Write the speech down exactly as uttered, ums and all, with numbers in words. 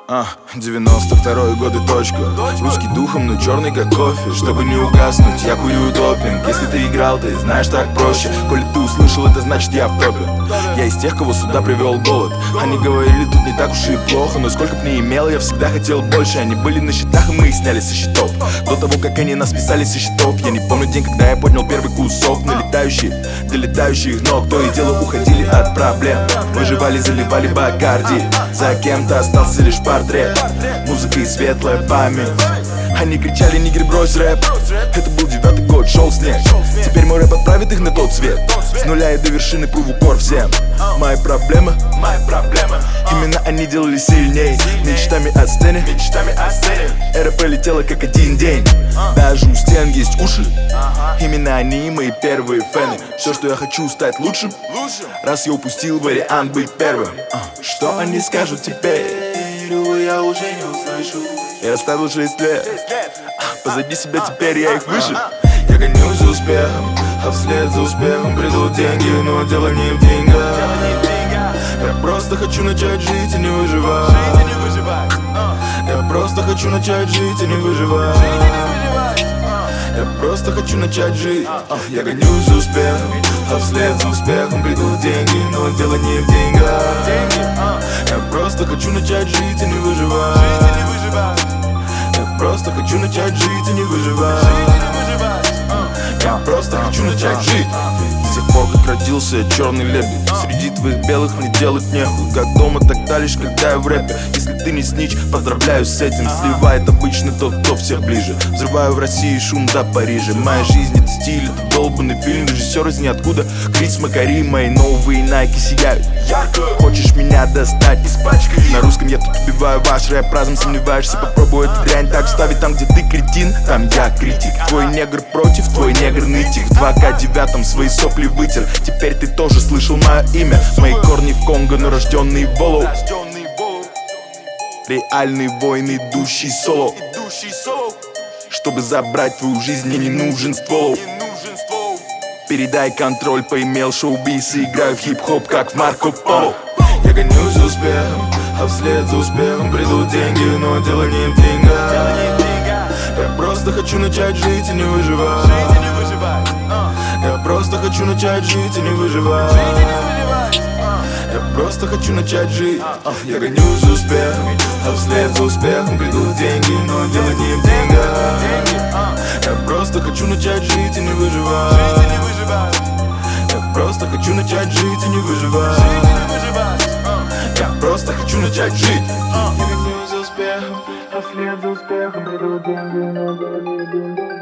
А, девяносто второй год и точка. Русский духом, но черный как кофе. Чтобы не угаснуть, я курю допинг. Если ты играл, ты знаешь, так проще. Коли ты услышал, это значит я в топе. Я из тех, кого сюда привел голод. Они говорили, тут не так уж и плохо, но сколько б ни имел, я всегда хотел больше. Они были на счетах, и мы их сняли со счетов. До того, как они нас списали со счетов. Я не помню день, когда я поднял первый кусок. Налетающие, долетающих ног. То и дело уходили от проблем. Выживали, заливали Бакарди. За кем-то остался лишь портрет. Музыка и светлая память. Они кричали: нигер, брось рэп. Это был девятый год, шел снег. Теперь мой рэп отправит их на тот свет. С нуля и до вершины плыву в упор всем. Мои проблемы, мои проблемы. Именно они делали сильней. Мечтами о сцене, мечтами о сцене. Эра пролетела как один день. Даже у стен есть уши. Именно они мои первые фэны. Все, что я хочу, стать лучшим. Раз я упустил вариант быть первым. Что они скажут теперь? Я уже не услышу. Я оставил шесть лет. Позади себя теперь я их выше. Я гонюсь за успехом, а вслед за успехом придут деньги. Но дело не в деньгах. Я просто хочу начать жить и не выживать. Я просто хочу начать жить и не выживать. Я просто хочу начать жить. Я гонюсь за успехом, а вслед за успехом придут деньги. Но дело не в деньгах. Я просто хочу начать жить и не выживать. Я просто хочу начать жить и не выживать. Я просто хочу начать жить. С тех пор, как родился я черный лебедь. Среди твоих белых мне делать нехуй. Как дома, тогда лишь когда я в рэпе. Если ты не снич, поздравляю с этим. Сливает обычно тот, кто всех ближе. Взрываю в России шум до Парижа. Моя жизнь это стиль, это долбанный фильм. Режиссер из ниоткуда, Крис Макари. Мои новые найки сияют ярко. Хочешь меня достать? Испачкай. На русском я тут убиваю ваш рэп. Разом сомневаешься, попробуй эту дрянь так вставить. Там, где ты кретин, там я критик. Твой негр против, твой негр нытик. В два ка девятом свои сопли вытер. Теперь ты тоже слышал мое имя. Мои корни в Конго, но рожденный в Волоу. Реальный воин, идущий соло. Чтобы забрать твою жизнь, мне не нужен ствол. Передай контроль, поимел шоу-биз и играю в хип-хоп, как в Марко Поло. Я гонюсь за успехом, а вслед за успехом придут деньги. Но дело не в деньгах. Я просто хочу начать жить и не выживать. Я просто хочу начать жить и не выживать. Я просто хочу начать жить. Я гонюсь за успехом, а вслед за успехом придут деньги. Но дело не в деньгах. Я просто хочу начать жить и не выживать. Я просто хочу начать жить и не выживать. Я просто хочу начать жить. Я гонюсь за успехом, а вслед за успехом придут деньги, но дело не в деньгах.